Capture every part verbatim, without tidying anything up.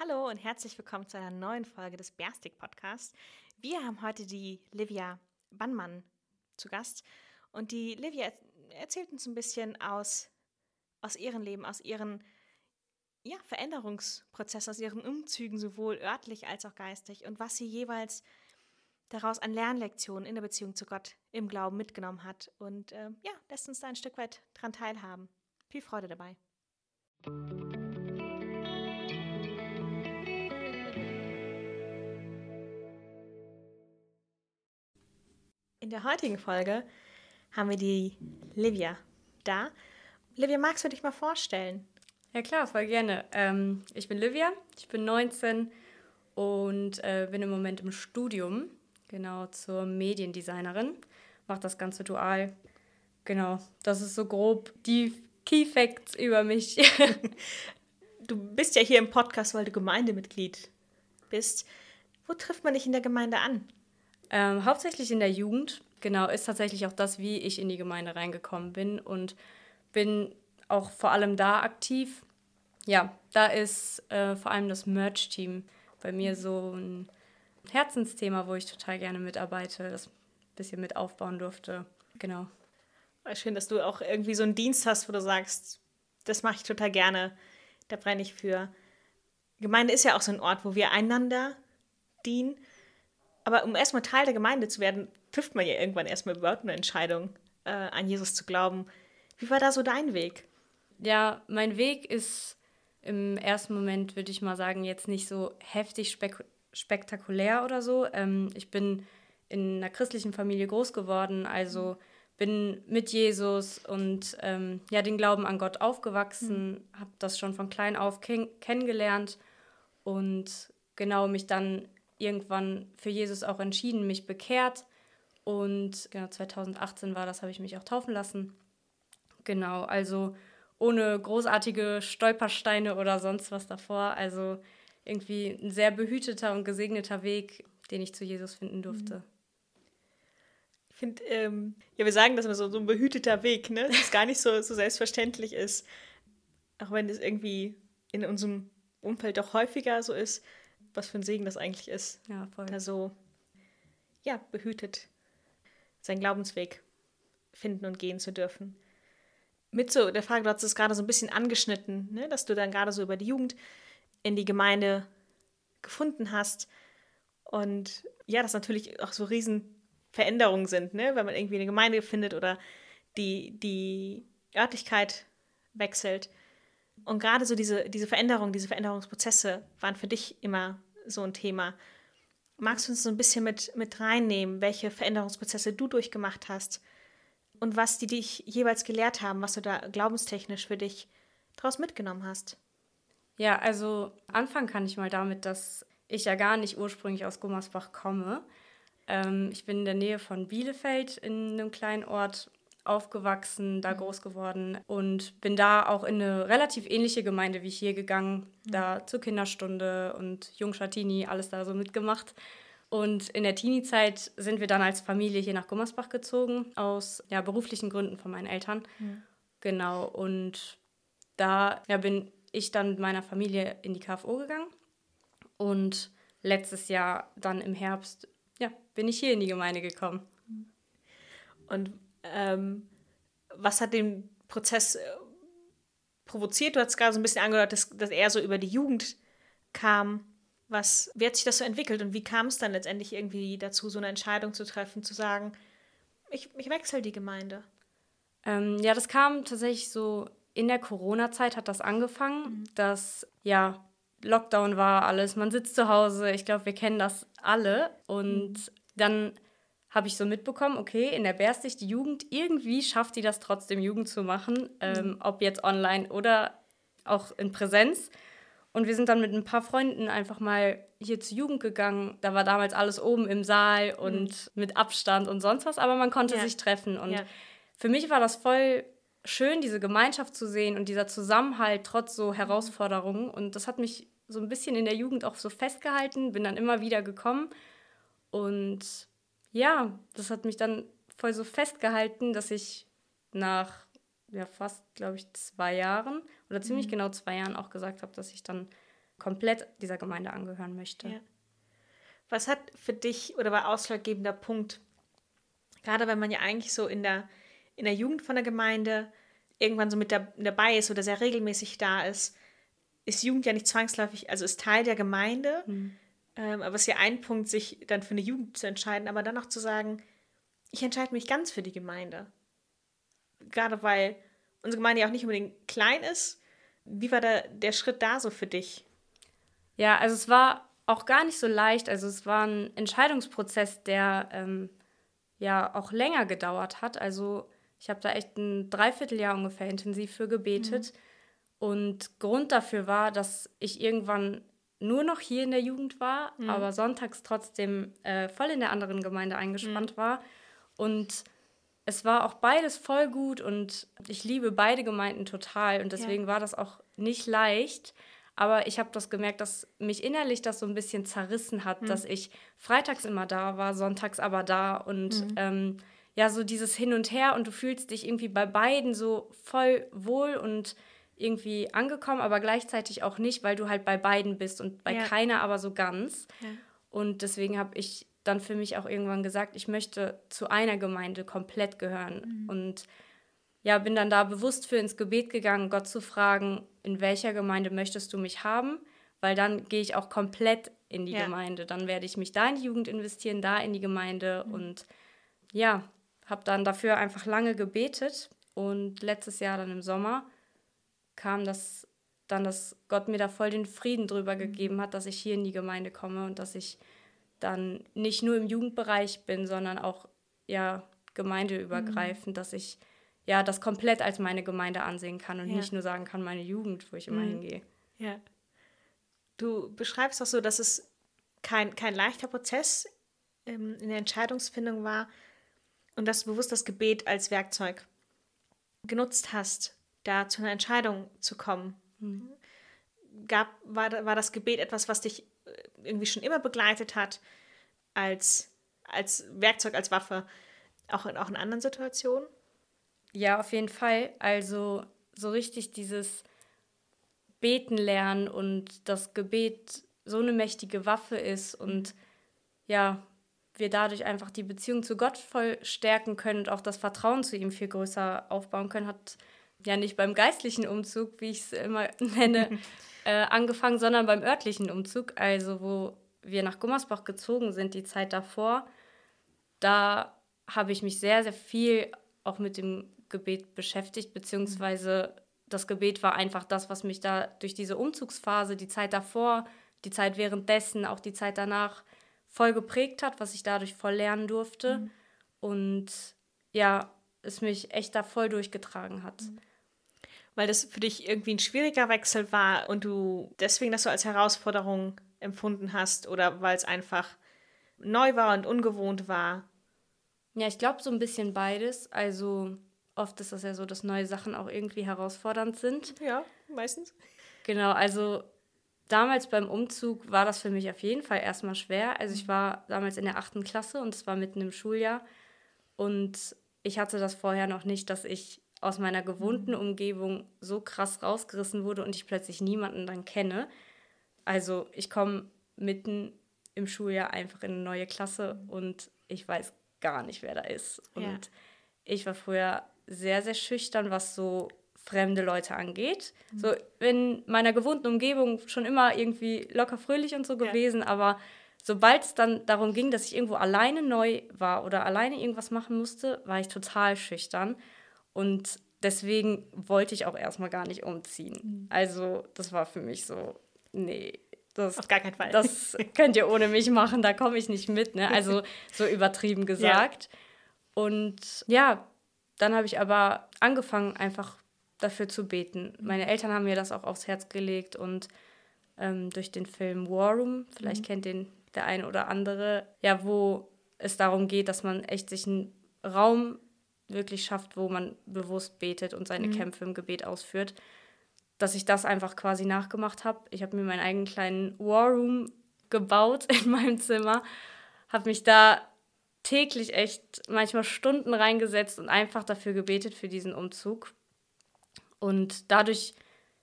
Hallo und herzlich willkommen zu einer neuen Folge des Berstig-Podcasts. Wir haben heute die Livia Bannmann zu Gast und die Livia erzählt uns ein bisschen aus, aus ihrem Leben, aus ihren ja, Veränderungsprozessen, aus ihren Umzügen, sowohl örtlich als auch geistig und was sie jeweils daraus an Lernlektionen in der Beziehung zu Gott im Glauben mitgenommen hat und äh, ja, lässt uns da ein Stück weit dran teilhaben. Viel Freude dabei. In der heutigen Folge haben wir die Livia da. Livia, magst du dich mal vorstellen? Ja klar, voll gerne. Ähm, ich bin Livia, ich bin neunzehn und äh, bin im Moment im Studium, genau, zur Mediendesignerin. Mache das Ganze dual. Genau, das ist so grob die Key Facts über mich. Du bist ja hier im Podcast, weil du Gemeindemitglied bist. Wo trifft man dich in der Gemeinde an? ähm, hauptsächlich in der Jugend, genau, ist tatsächlich auch das, wie ich in die Gemeinde reingekommen bin und bin auch vor allem da aktiv. Ja, da ist äh, vor allem das Merch-Team bei mir so ein Herzensthema, wo ich total gerne mitarbeite, das ein bisschen mit aufbauen durfte. Genau. Schön, dass du auch irgendwie so einen Dienst hast, wo du sagst, das mache ich total gerne, da brenne ich für. Gemeinde ist ja auch so ein Ort, wo wir einander dienen. Aber um erstmal Teil der Gemeinde zu werden, trifft man ja irgendwann erstmal überhaupt eine Entscheidung, äh, an Jesus zu glauben. Wie war da so dein Weg? Ja, mein Weg ist im ersten Moment, würde ich mal sagen, jetzt nicht so heftig spek- spektakulär oder so. Ähm, ich bin in einer christlichen Familie groß geworden, also bin mit Jesus und ähm, ja, den Glauben an Gott aufgewachsen, mhm. habe das schon von klein auf ken- kennengelernt und genau mich dann irgendwann für Jesus auch entschieden, mich bekehrt. Und genau zwanzig achtzehn war das, habe ich mich auch taufen lassen. Genau, also ohne großartige Stolpersteine oder sonst was davor. Also irgendwie ein sehr behüteter und gesegneter Weg, den ich zu Jesus finden durfte. Ich finde, ähm, ja, wir sagen das immer so, so ein behüteter Weg, ne? Dass es gar nicht so, so selbstverständlich ist. Auch wenn es irgendwie in unserem Umfeld doch häufiger so ist, was für ein Segen das eigentlich ist. Ja, voll. Da so, ja, behütet seinen Glaubensweg finden und gehen zu dürfen. Mit so der Frage, du hast es gerade so ein bisschen angeschnitten, ne? Dass du dann gerade so über die Jugend in die Gemeinde gefunden hast. Und ja, das natürlich auch so Riesenveränderungen sind, ne? Wenn man irgendwie eine Gemeinde findet oder die, die Örtlichkeit wechselt. Und gerade so diese, diese Veränderungen, diese Veränderungsprozesse waren für dich immer so ein Thema. Magst du uns so ein bisschen mit, mit reinnehmen, welche Veränderungsprozesse du durchgemacht hast und was die dich jeweils gelehrt haben, was du da glaubenstechnisch für dich draus mitgenommen hast? Ja, also anfangen kann ich mal damit, dass ich ja gar nicht ursprünglich aus Gummersbach komme. Ähm, ich bin in der Nähe von Bielefeld in einem kleinen Ort aufgewachsen, da mhm. groß geworden und bin da auch in eine relativ ähnliche Gemeinde wie hier gegangen, mhm. da zur Kinderstunde und Jungschatini, alles da so mitgemacht. Und in der Teenie-Zeit sind wir dann als Familie hier nach Gummersbach gezogen, aus ja, beruflichen Gründen von meinen Eltern. Mhm. Genau, und da ja, bin ich dann mit meiner Familie in die K F O gegangen und letztes Jahr dann im Herbst ja, bin ich hier in die Gemeinde gekommen. Und ähm, was hat den Prozess äh, provoziert? Du hast gerade so ein bisschen angehört, dass, dass er so über die Jugend kam. Was, wie hat sich das so entwickelt und wie kam es dann letztendlich irgendwie dazu, so eine Entscheidung zu treffen, zu sagen, ich, ich wechsle die Gemeinde? Ähm, ja, das kam tatsächlich so in der Corona-Zeit hat das angefangen, mhm. dass ja Lockdown war, alles, man sitzt zu Hause, ich glaube, wir kennen das alle und mhm. dann habe ich so mitbekommen, okay, in der Berstig, die Jugend, irgendwie schafft die das trotzdem, Jugend zu machen, ähm, mhm. ob jetzt online oder auch in Präsenz. Und wir sind dann mit ein paar Freunden einfach mal hier zur Jugend gegangen. Da war damals alles oben im Saal und mhm. mit Abstand und sonst was, aber man konnte ja. sich treffen. Und ja. für mich war das voll schön, diese Gemeinschaft zu sehen und dieser Zusammenhalt trotz so Herausforderungen. Und das hat mich so ein bisschen in der Jugend auch so festgehalten, bin dann immer wieder gekommen. Und ja, das hat mich dann voll so festgehalten, dass ich nach ja, fast, glaube ich, zwei Jahren oder ziemlich mhm. genau zwei Jahren auch gesagt habe, dass ich dann komplett dieser Gemeinde angehören möchte. Ja. Was hat für dich oder war ausschlaggebender Punkt, gerade wenn man ja eigentlich so in der, in der Jugend von der Gemeinde irgendwann so mit da, dabei ist oder sehr regelmäßig da ist, ist Jugend ja nicht zwangsläufig, also ist Teil der Gemeinde, mhm. ähm, aber es ist ja ein Punkt, sich dann für eine Jugend zu entscheiden, aber dann noch zu sagen, ich entscheide mich ganz für die Gemeinde. Gerade weil unsere Gemeinde ja auch nicht unbedingt klein ist. Wie war da der Schritt da so für dich? Ja, also es war auch gar nicht so leicht. Also es war ein Entscheidungsprozess, der ähm, ja auch länger gedauert hat. Also ich habe da echt ein Dreivierteljahr ungefähr intensiv für gebetet. Mhm. Und Grund dafür war, dass ich irgendwann nur noch hier in der Jugend war, mhm. aber sonntags trotzdem äh, voll in der anderen Gemeinde eingespannt mhm. war. Und es war auch beides voll gut und ich liebe beide Gemeinden total. Und deswegen ja. war das auch nicht leicht. Aber ich habe das gemerkt, dass mich innerlich das so ein bisschen zerrissen hat, mhm. dass ich freitags immer da war, sonntags aber da. Und mhm. ähm, ja, so dieses Hin und Her. Und du fühlst dich irgendwie bei beiden so voll wohl und irgendwie angekommen, aber gleichzeitig auch nicht, weil du halt bei beiden bist und bei ja. keiner aber so ganz. Ja. Und deswegen habe ich dann für mich auch irgendwann gesagt, ich möchte zu einer Gemeinde komplett gehören. Mhm. Und ja, bin dann da bewusst für ins Gebet gegangen, Gott zu fragen, in welcher Gemeinde möchtest du mich haben? Weil dann gehe ich auch komplett in die ja. Gemeinde. Dann werde ich mich da in die Jugend investieren, da in die Gemeinde. Mhm. Und ja, habe dann dafür einfach lange gebetet. Und letztes Jahr dann im Sommer kam das dann, dass Gott mir da voll den Frieden drüber mhm. gegeben hat, dass ich hier in die Gemeinde komme und dass ich dann nicht nur im Jugendbereich bin, sondern auch ja gemeindeübergreifend, mhm. dass ich ja das komplett als meine Gemeinde ansehen kann und ja. nicht nur sagen kann, meine Jugend, wo ich immer mhm. hingehe. Ja. Du beschreibst auch so, dass es kein, kein leichter Prozess ähm, in der Entscheidungsfindung war und dass du bewusst das Gebet als Werkzeug genutzt hast, da zu einer Entscheidung zu kommen. Mhm. Gab, war, war das Gebet etwas, was dich irgendwie schon immer begleitet hat, als, als Werkzeug, als Waffe, auch in, auch in anderen Situationen? Ja, auf jeden Fall. Also so richtig dieses Beten lernen und das Gebet so eine mächtige Waffe ist und ja, wir dadurch einfach die Beziehung zu Gott voll stärken können und auch das Vertrauen zu ihm viel größer aufbauen können, hat ja nicht beim geistlichen Umzug, wie ich es immer nenne, äh, angefangen, sondern beim örtlichen Umzug, also wo wir nach Gummersbach gezogen sind, die Zeit davor. Da habe ich mich sehr, sehr viel auch mit dem Gebet beschäftigt, beziehungsweise das Gebet war einfach das, was mich da durch diese Umzugsphase, die Zeit davor, die Zeit währenddessen, auch die Zeit danach voll geprägt hat, was ich dadurch voll lernen durfte mhm. und ja, es mich echt da voll durchgetragen hat. Weil das für dich irgendwie ein schwieriger Wechsel war und du deswegen das so als Herausforderung empfunden hast oder weil es einfach neu war und ungewohnt war? Ja, ich glaube so ein bisschen beides. Also oft ist das ja so, dass neue Sachen auch irgendwie herausfordernd sind. Ja, meistens. Genau, also damals beim Umzug war das für mich auf jeden Fall erstmal schwer. Also ich war damals in der achten Klasse und es war mitten im Schuljahr. Und ich hatte das vorher noch nicht, dass ich aus meiner gewohnten Umgebung so krass rausgerissen wurde und ich plötzlich niemanden dann kenne. Also ich komme mitten im Schuljahr einfach in eine neue Klasse und ich weiß gar nicht, wer da ist. Und ja. ich war früher sehr, sehr schüchtern, was so fremde Leute angeht. Mhm. So in meiner gewohnten Umgebung schon immer irgendwie locker fröhlich und so gewesen, ja. aber sobald es dann darum ging, dass ich irgendwo alleine neu war oder alleine irgendwas machen musste, war ich total schüchtern. Und deswegen wollte ich auch erstmal gar nicht umziehen. Mhm. Also das war für mich so, nee, das, auf gar keinen Fall. Das könnt ihr ohne mich machen, da komme ich nicht mit. Ne? Also so übertrieben gesagt. Ja. Und ja, dann habe ich aber angefangen, einfach dafür zu beten. Mhm. Meine Eltern haben mir das auch aufs Herz gelegt und ähm, durch den Film War Room, vielleicht mhm. kennt den der eine oder andere, ja, wo es darum geht, dass man echt sich einen Raum wirklich schafft, wo man bewusst betet und seine mhm. Kämpfe im Gebet ausführt, dass ich das einfach quasi nachgemacht habe. Ich habe mir meinen eigenen kleinen War Room gebaut in meinem Zimmer, habe mich da täglich echt manchmal Stunden reingesetzt und einfach dafür gebetet für diesen Umzug. Und dadurch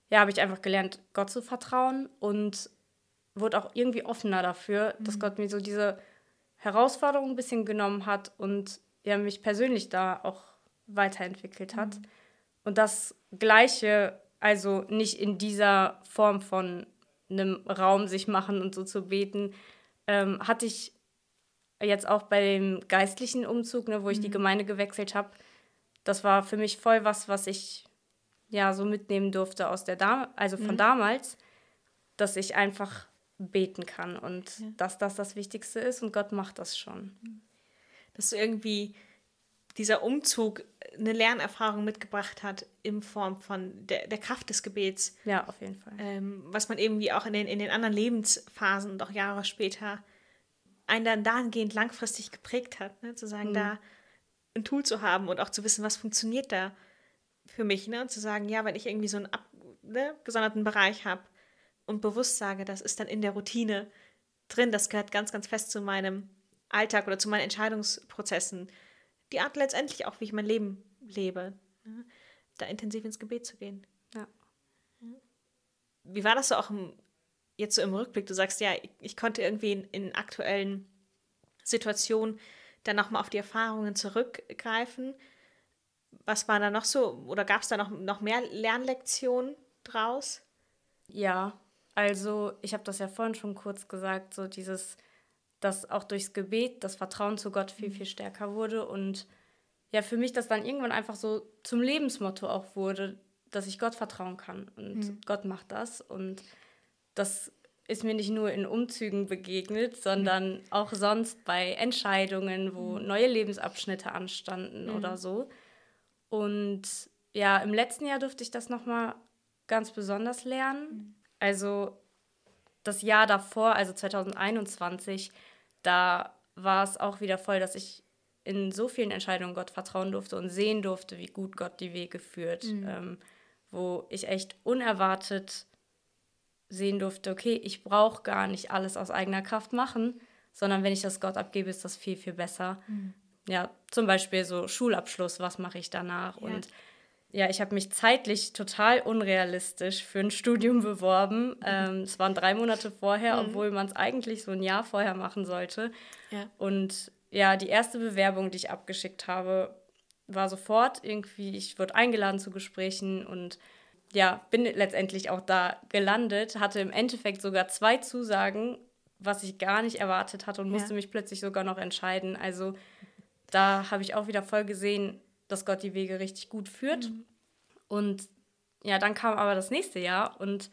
ja, habe ich einfach gelernt, Gott zu vertrauen und wurde auch irgendwie offener dafür, mhm. dass Gott mir so diese Herausforderung ein bisschen genommen hat und ja, mich persönlich da auch weiterentwickelt hat. Mhm. Und das Gleiche, also nicht in dieser Form von einem Raum sich machen und so zu beten, ähm, hatte ich jetzt auch bei dem geistlichen Umzug, ne, wo ich mhm. die Gemeinde gewechselt habe. Das war für mich voll was, was ich ja so mitnehmen durfte aus der Dam- also von mhm. damals, dass ich einfach beten kann und ja. dass das das Wichtigste ist und Gott macht das schon. Dass du irgendwie dieser Umzug eine Lernerfahrung mitgebracht hat in Form von der, der Kraft des Gebets. Ja, auf jeden Fall. Ähm, was man irgendwie auch in den, in den anderen Lebensphasen und auch Jahre später einen dann dahingehend langfristig geprägt hat, ne? Zu sagen, mhm. da ein Tool zu haben und auch zu wissen, was funktioniert da für mich, ne? Und zu sagen, ja, wenn ich irgendwie so einen ab, ne, gesonderten Bereich habe und bewusst sage, das ist dann in der Routine drin, das gehört ganz, ganz fest zu meinem Alltag oder zu meinen Entscheidungsprozessen, die Art letztendlich auch, wie ich mein Leben lebe, ne? Da intensiv ins Gebet zu gehen. Ja. Wie war das so auch im, jetzt so im Rückblick? Du sagst, ja, ich, ich konnte irgendwie in, in aktuellen Situationen dann nochmal auf die Erfahrungen zurückgreifen. Was war da noch so, oder gab es da noch, noch mehr Lernlektionen draus? Ja, also ich habe das ja vorhin schon kurz gesagt, so dieses, dass auch durchs Gebet das Vertrauen zu Gott viel, viel stärker wurde und ja, für mich das dann irgendwann einfach so zum Lebensmotto auch wurde, dass ich Gott vertrauen kann und mhm. Gott macht das und das ist mir nicht nur in Umzügen begegnet, sondern mhm. auch sonst bei Entscheidungen, wo mhm. neue Lebensabschnitte anstanden mhm. oder so. Und ja, im letzten Jahr durfte ich das nochmal ganz besonders lernen. Mhm. Also das Jahr davor, also zwanzig einundzwanzig, da war es auch wieder voll, dass ich in so vielen Entscheidungen Gott vertrauen durfte und sehen durfte, wie gut Gott die Wege führt. Mhm. Ähm, wo ich echt unerwartet sehen durfte, okay, ich brauche gar nicht alles aus eigener Kraft machen, sondern wenn ich das Gott abgebe, ist das viel, viel besser. Mhm. Ja, zum Beispiel so Schulabschluss, was mache ich danach? Ja. Und ja, ich habe mich zeitlich total unrealistisch für ein Studium beworben. Mhm. Ähm, es waren drei Monate vorher, mhm. obwohl man es eigentlich so ein Jahr vorher machen sollte. Ja. Und ja, die erste Bewerbung, die ich abgeschickt habe, war sofort irgendwie, ich wurde eingeladen zu Gesprächen und ja, bin letztendlich auch da gelandet, hatte im Endeffekt sogar zwei Zusagen, was ich gar nicht erwartet hatte und musste ja. mich plötzlich sogar noch entscheiden. Also da habe ich auch wieder voll gesehen, dass Gott die Wege richtig gut führt. Mhm. Und ja, dann kam aber das nächste Jahr und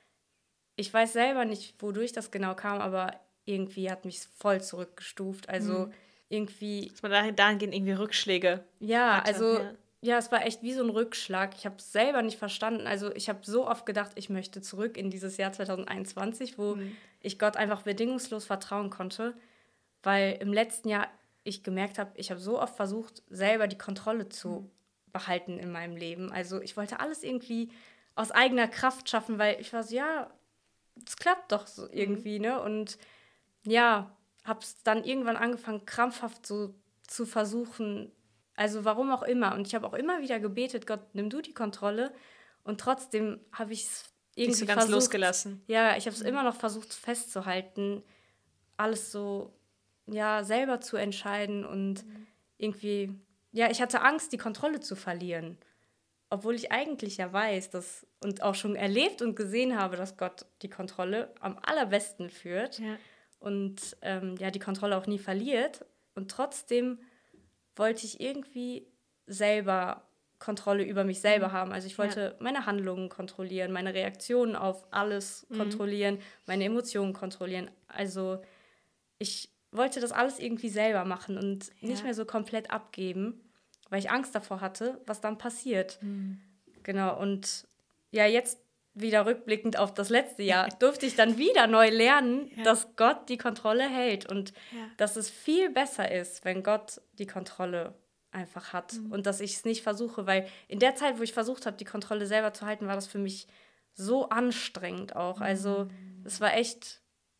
ich weiß selber nicht, wodurch das genau kam, aber irgendwie hat mich voll zurückgestuft. Also mhm. irgendwie... Dass man dahin, dahingehend irgendwie Rückschläge Ja, hatte. also... Ja. Ja, es war echt wie so ein Rückschlag. Ich habe es selber nicht verstanden. Also ich habe so oft gedacht, ich möchte zurück in dieses Jahr zwanzig einundzwanzig, wo mhm. ich Gott einfach bedingungslos vertrauen konnte, weil im letzten Jahr ich gemerkt habe, ich habe so oft versucht, selber die Kontrolle zu mhm. behalten in meinem Leben. Also ich wollte alles irgendwie aus eigener Kraft schaffen, weil ich war so, ja, es klappt doch so irgendwie, mhm. ne? Und ja, habe es dann irgendwann angefangen, krampfhaft so zu versuchen. Also warum auch immer. Und ich habe auch immer wieder gebetet, Gott, nimm du die Kontrolle. Und trotzdem habe ich es irgendwie Nicht so ganz versucht, losgelassen. Ja, ich habe es mhm. immer noch versucht festzuhalten, alles so, ja, selber zu entscheiden. Und mhm. irgendwie, ja, ich hatte Angst, die Kontrolle zu verlieren. Obwohl ich eigentlich ja weiß, dass und auch schon erlebt und gesehen habe, dass Gott die Kontrolle am allerbesten führt. Ja. Und ähm, ja, die Kontrolle auch nie verliert. Und trotzdem wollte ich irgendwie selber Kontrolle über mich selber mhm. haben. Also ich wollte ja. meine Handlungen kontrollieren, meine Reaktionen auf alles mhm. kontrollieren, meine Emotionen kontrollieren. Also ich wollte das alles irgendwie selber machen und ja. nicht mehr so komplett abgeben, weil ich Angst davor hatte, was dann passiert. Mhm. Genau, und ja, jetzt wieder rückblickend auf das letzte Jahr, durfte ich dann wieder neu lernen, ja. dass Gott die Kontrolle hält und ja. dass es viel besser ist, wenn Gott die Kontrolle einfach hat mhm. und dass ich es nicht versuche, weil in der Zeit, wo ich versucht habe, die Kontrolle selber zu halten, war das für mich so anstrengend auch. Also es war echt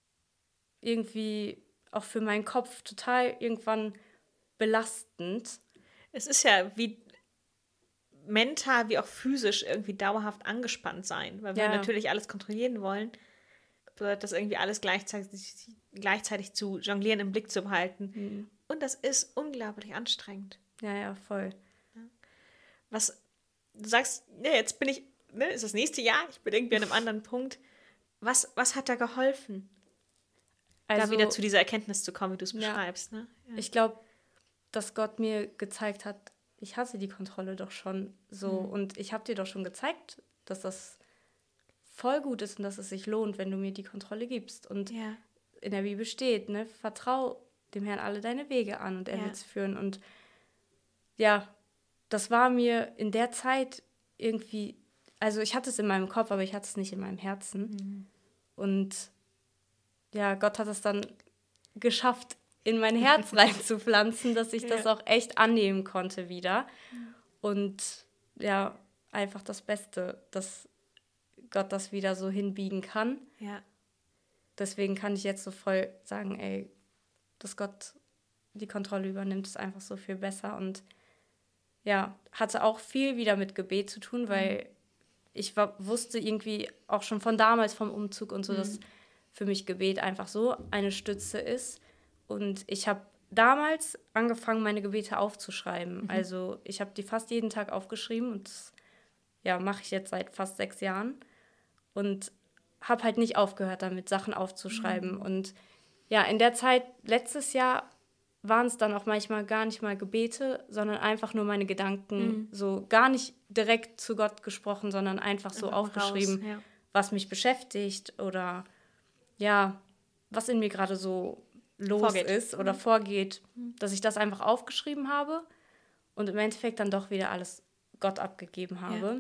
irgendwie auch für meinen Kopf total irgendwann belastend. Es ist ja wie mental wie auch physisch irgendwie dauerhaft angespannt sein, weil wir Ja. natürlich alles kontrollieren wollen, bedeutet das irgendwie alles gleichzeitig, gleichzeitig zu jonglieren, im Blick zu behalten. Mhm. Und das ist unglaublich anstrengend. Ja, ja, voll. Was du sagst, ja, jetzt bin ich, ne, ist das nächste Jahr, ich bin irgendwie an einem anderen Punkt. Was, was hat da geholfen, Also, da wieder zu dieser Erkenntnis zu kommen, wie du es ja. beschreibst? Ne? Ja. ich glaube, dass Gott mir gezeigt hat, ich hatte die Kontrolle doch schon so. Mhm. Und ich habe dir doch schon gezeigt, dass das voll gut ist und dass es sich lohnt, wenn du mir die Kontrolle gibst. Und Ja. in der Bibel steht, ne, vertrau dem Herrn alle deine Wege an und er Ja. wird es führen. Und ja, das war mir in der Zeit irgendwie, also ich hatte es in meinem Kopf, aber ich hatte es nicht in meinem Herzen. Mhm. Und ja, Gott hat es dann geschafft, in mein Herz reinzupflanzen, dass ich Ja. das auch echt annehmen konnte wieder. Und ja, einfach das Beste, dass Gott das wieder so hinbiegen kann. Ja. Deswegen kann ich jetzt so voll sagen, ey, dass Gott die Kontrolle übernimmt, ist einfach so viel besser. Und ja, hatte auch viel wieder mit Gebet zu tun, weil ich war, wusste irgendwie auch schon von damals vom Umzug und so, Mhm. dass für mich Gebet einfach so eine Stütze ist. Und ich habe damals angefangen, meine Gebete aufzuschreiben. Mhm. Also ich habe die fast jeden Tag aufgeschrieben und das ja, mache ich jetzt seit fast sechs Jahren. Und habe halt nicht aufgehört damit, Sachen aufzuschreiben. Mhm. Und ja, in der Zeit, letztes Jahr, waren es dann auch manchmal gar nicht mal Gebete, sondern einfach nur meine Gedanken, Mhm. so gar nicht direkt zu Gott gesprochen, sondern einfach so Einfach aufgeschrieben, raus, ja. was mich beschäftigt oder ja, was in mir gerade so los Vorgeht. ist oder Mhm. vorgeht, dass ich das einfach aufgeschrieben habe und im Endeffekt dann doch wieder alles Gott abgegeben habe.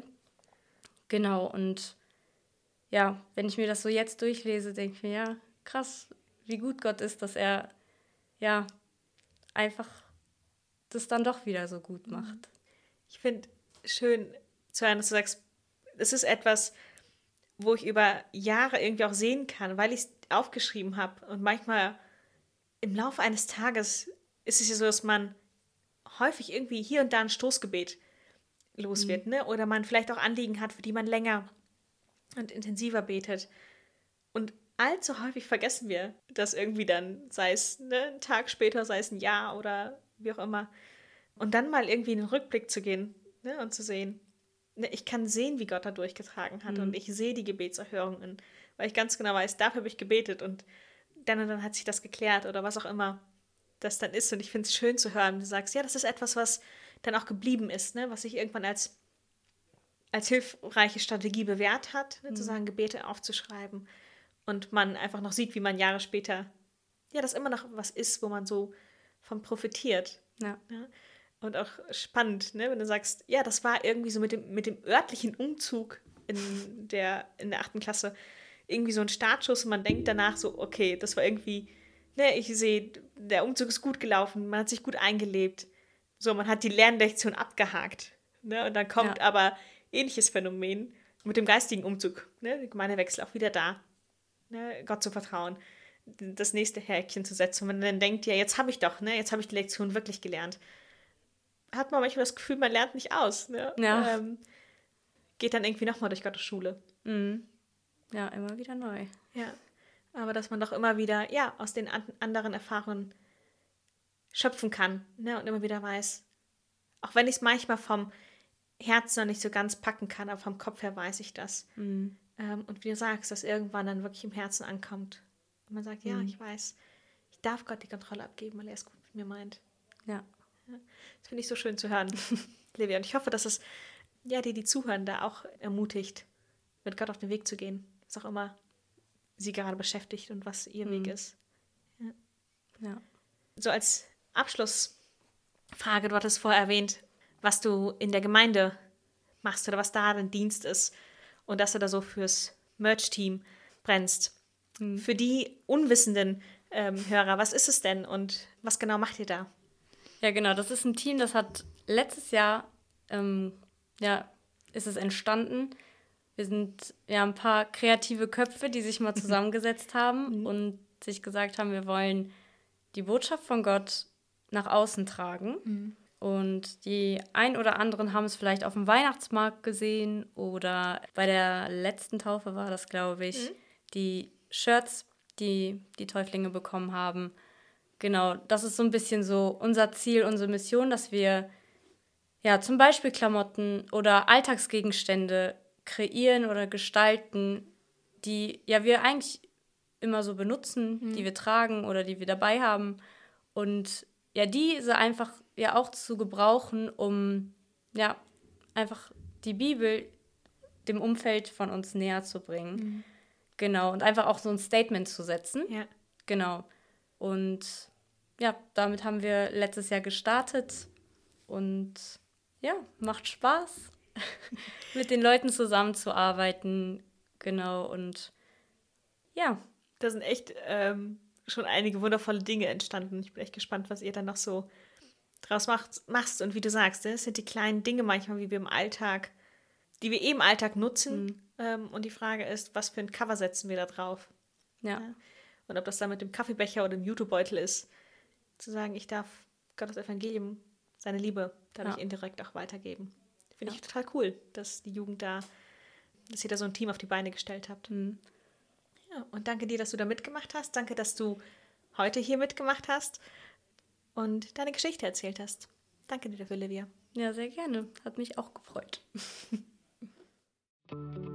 Genau, und ja, wenn ich mir das so jetzt durchlese, denke ich mir, ja, krass, wie gut Gott ist, dass er ja einfach das dann doch wieder so gut macht. Ich finde schön zu hören, dass du sagst, es ist etwas, wo ich über Jahre irgendwie auch sehen kann, weil ich es aufgeschrieben habe. Und manchmal im Laufe eines Tages ist es ja so, dass man häufig irgendwie hier und da ein Stoßgebet los wird, ne? Oder man vielleicht auch Anliegen hat, für die man länger und intensiver betet. Und allzu häufig vergessen wir das irgendwie dann, sei es ne, einen Tag später, sei es ein Jahr oder wie auch immer. Und dann mal irgendwie in den Rückblick zu gehen, ne, und zu sehen, ne, ich kann sehen, wie Gott da durchgetragen hat Mhm. und ich sehe die Gebetserhörungen, weil ich ganz genau weiß, dafür habe ich gebetet und dann und dann hat sich das geklärt oder was auch immer das dann ist. Und ich finde es schön zu hören, du sagst, ja, das ist etwas, was dann auch geblieben ist, ne, was sich irgendwann als, als hilfreiche Strategie bewährt hat, ne, Mhm. zu sagen, Gebete aufzuschreiben und man einfach noch sieht, wie man Jahre später, ja, das immer noch was ist, wo man so von profitiert. Ja. Ja? Und auch spannend, ne, wenn du sagst, ja, das war irgendwie so mit dem, mit dem örtlichen Umzug in der, in der achten Klasse irgendwie so ein Startschuss und man denkt danach so, okay, das war irgendwie, ne, ich sehe, der Umzug ist gut gelaufen, man hat sich gut eingelebt, so, man hat die Lernlektion abgehakt, ne, und dann kommt Ja. aber ähnliches Phänomen mit dem geistigen Umzug, ne, der Gemeindewechsel auch wieder da, ne, Gott zu vertrauen, das nächste Häkchen zu setzen und man dann denkt, ja, jetzt habe ich doch, ne, jetzt habe ich die Lektion wirklich gelernt. Hat man manchmal das Gefühl, man lernt nicht aus, ne? Ja. Ähm, geht dann irgendwie nochmal durch Gottes Schule. Mhm. Ja, immer wieder neu. Ja, aber dass man doch immer wieder, ja, aus den an- anderen Erfahrungen schöpfen kann, ne, und immer wieder weiß, auch wenn ich es manchmal vom Herzen noch nicht so ganz packen kann, aber vom Kopf her weiß ich das. Mhm. Ähm, und wie du sagst, dass irgendwann dann wirklich im Herzen ankommt. Und man sagt, ja, Mhm. ich weiß, ich darf Gott die Kontrolle abgeben, weil er es gut mit mir meint. Ja. Das finde ich so schön zu hören, Livia. Und ich hoffe, dass es ja, die, die zuhören, da auch ermutigt, mit Gott auf den Weg zu gehen. Was auch immer sie gerade beschäftigt und was ihr Mhm. Weg ist. Ja. Ja. So als Abschlussfrage, du hattest vorher erwähnt, was du in der Gemeinde machst oder was da dein Dienst ist und dass du da so fürs Merch-Team brennst. Mhm. Für die unwissenden ähm, Hörer, was ist es denn und was genau macht ihr da? Ja, genau. Das ist ein Team, das hat letztes Jahr, ähm, ja, ist es entstanden. Wir sind ja ein paar kreative Köpfe, die sich mal zusammengesetzt haben Mhm. und sich gesagt haben, wir wollen die Botschaft von Gott nach außen tragen. Mhm. Und die ein oder anderen haben es vielleicht auf dem Weihnachtsmarkt gesehen oder bei der letzten Taufe war das, glaube ich, mhm. die Shirts, die die Täuflinge bekommen haben. Genau, das ist so ein bisschen so unser Ziel, unsere Mission, dass wir ja zum Beispiel Klamotten oder Alltagsgegenstände kreieren oder gestalten, die ja wir eigentlich immer so benutzen, mhm. die wir tragen oder die wir dabei haben. Und ja, diese einfach ja auch zu gebrauchen, um ja einfach die Bibel dem Umfeld von uns näher zu bringen. Mhm. Genau, und einfach auch so ein Statement zu setzen. Ja. Genau. Und ja, damit haben wir letztes Jahr gestartet und ja, macht Spaß, mit den Leuten zusammenzuarbeiten. Genau, und ja. Da sind echt ähm, schon einige wundervolle Dinge entstanden. Ich bin echt gespannt, was ihr dann noch so draus macht, machst. Und wie du sagst, das sind die kleinen Dinge manchmal, wie wir im Alltag, die wir eh im Alltag nutzen. Mhm. Ähm, und die Frage ist, was für ein Cover setzen wir da drauf? Ja. ja. Und ob das dann mit dem Kaffeebecher oder dem Jutebeutel ist, zu sagen, ich darf Gottes Evangelium, seine Liebe, dadurch ja. indirekt auch weitergeben. Finde ja. ich total cool, dass die Jugend da, dass ihr da so ein Team auf die Beine gestellt habt. Mhm. Ja, und danke dir, dass du da mitgemacht hast. Danke, dass du heute hier mitgemacht hast und deine Geschichte erzählt hast. Danke dir dafür, Livia. Ja, sehr gerne. Hat mich auch gefreut.